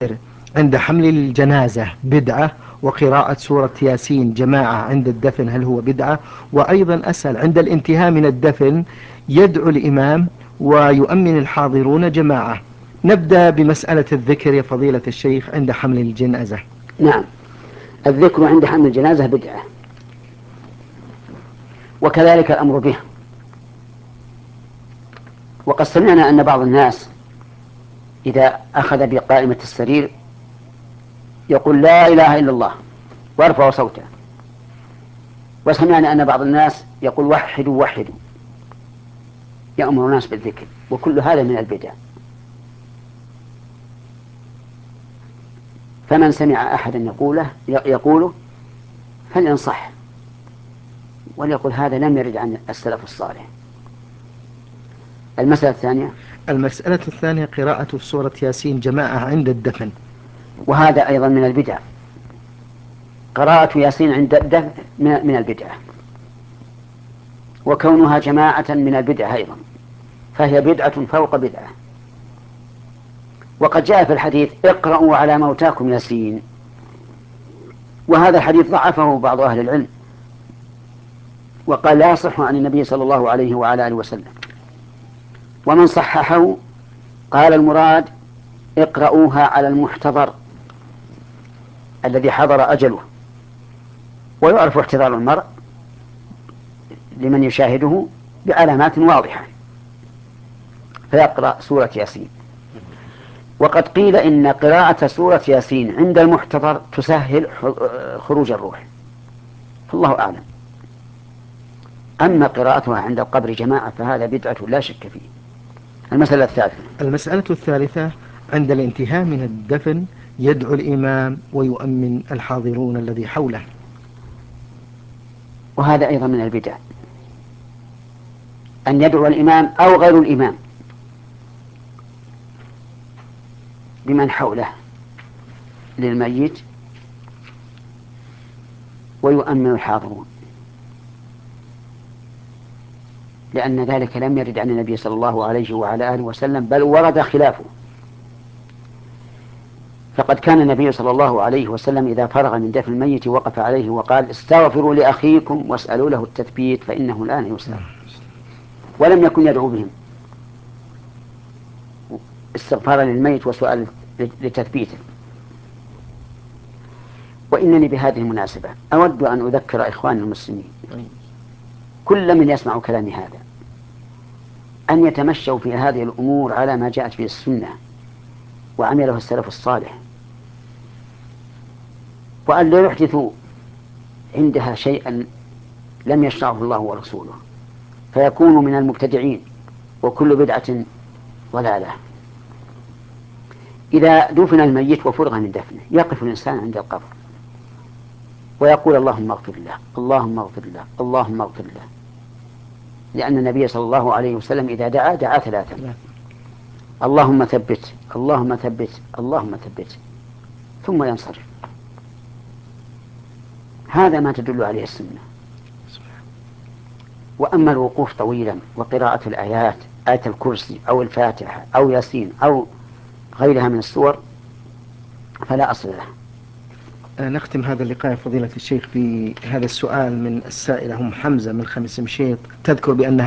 عند حمل الجنازة بدعة، وقراءة سورة ياسين جماعة عند الدفن هل هو بدعة؟ وأيضا أسأل عند الانتهاء من الدفن يدعو الإمام ويؤمن الحاضرون جماعة. نبدأ بمسألة الذكر يا فضيلة الشيخ عند حمل الجنازة. نعم، الذكر عند حمل الجنازة بدعة، وكذلك الأمر به. وقد سمعنا أن بعض الناس إذا أخذ بقائمة السرير يقول لا إله إلا الله ويرفع صوته، وسمعنا أن بعض الناس يقول وحدوا وحدوا، يأمر الناس بالذكر، وكل هذا من البدع. فمن سمع أحدا يقوله فلينصح وليقول هذا لم يرد عن السلف الصالح. المسألة الثانية، المسألة الثانية قراءة سورة ياسين جماعة عند الدفن، وهذا أيضا من البدع. قراءة ياسين عند الدفن من البدعة، وكونها جماعة من البدعة أيضا، فهي بدعة فوق بدعة. وقد جاء في الحديث اقرأوا على موتاكم ياسين، وهذا الحديث ضعفه بعض أهل العلم وقال لا يصح عن النبي صلى الله عليه وعلى آله وسلم. ومن صححه قال المراد اقرأوها على المحتضر الذي حضر أجله، ويعرف احتضار المرء لمن يشاهده بعلامات واضحة، فيقرأ سورة ياسين. وقد قيل إن قراءة سورة ياسين عند المحتضر تسهل خروج الروح، فالله أعلم. أما قراءتها عند القبر جماعة فهذا بدعة لا شك فيه. المسألة الثالثة، المسألة الثالثة عند الانتهاء من الدفن يدعو الإمام ويؤمن الحاضرون الذي حوله، وهذا أيضا من البدع أن يدعو الإمام أو غير الإمام بمن حوله للميت ويؤمن الحاضرون، لأن ذلك لم يرد عن النبي صلى الله عليه وعلى آله وسلم، بل ورد خلافه. فقد كان النبي صلى الله عليه وسلم إذا فرغ من دفن الميت وقف عليه وقال استغفروا لأخيكم واسألوا له التثبيت فإنه الآن يسأل، ولم يكن يدعو بهم استغفارا للميت وسؤال لتثبيته. وإنني بهذه المناسبة أود أن أذكر إخواني المسلمين كل من يسمع كلامي هذا أن يتمشوا في هذه الأمور على ما جاءت في السنة وعمله السلف الصالح، وأن لا يحدثوا عندها شيئا لم يشرعه الله ورسوله فيكونوا من المبتدعين، وكل بدعة ضلالة. إذا دفن الميت وفرغ من دفنه يقف الإنسان عند القبر ويقول اللهم اغفر له اللهم اغفر له اللهم اغفر له، لأن النبي صلى الله عليه وسلم إذا دعا ثلاثا: اللهم ثبت اللهم ثبت اللهم ثبت، ثم ينصرف. هذا ما تدل عليه السنة. وأما الوقوف طويلا وقراءة الآيات، آية الكرسي أو الفاتحة أو ياسين أو غيرها من السور فلا أصل له. نختم هذا اللقاء فضيلة الشيخ بهذا السؤال من السائلة أم حمزة من خمس مشيط، تذكر بأنها